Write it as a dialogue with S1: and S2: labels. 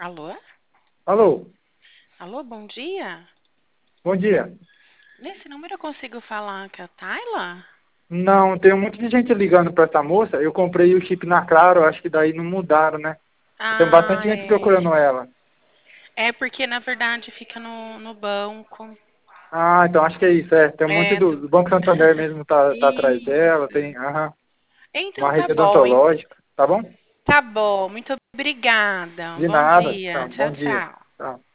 S1: Alô?
S2: Alô,
S1: Alô, bom dia.
S2: bom dia.
S1: Nesse número eu consigo falar com a Tayla?
S2: Não, tem um monte de gente ligando para essa moça. Eu comprei o chip na Claro, acho que daí não mudaram, né? Tem
S1: Ah,
S2: bastante gente
S1: é.
S2: procurando ela.
S1: É porque na verdade fica no banco.
S2: Ah, então acho que é isso. Tem um monte
S1: É,
S2: do Banco Santander mesmo tá atrás dela.
S1: isso.
S2: Tem
S1: Então
S2: uma
S1: tá
S2: rede
S1: bom.
S2: odontológica, tá bom?
S1: Tá bom. Muito obrigada.
S2: De
S1: Bom
S2: nada.
S1: dia.
S2: Tá,
S1: Tchau,
S2: bom dia.
S1: tchau.
S2: Tá.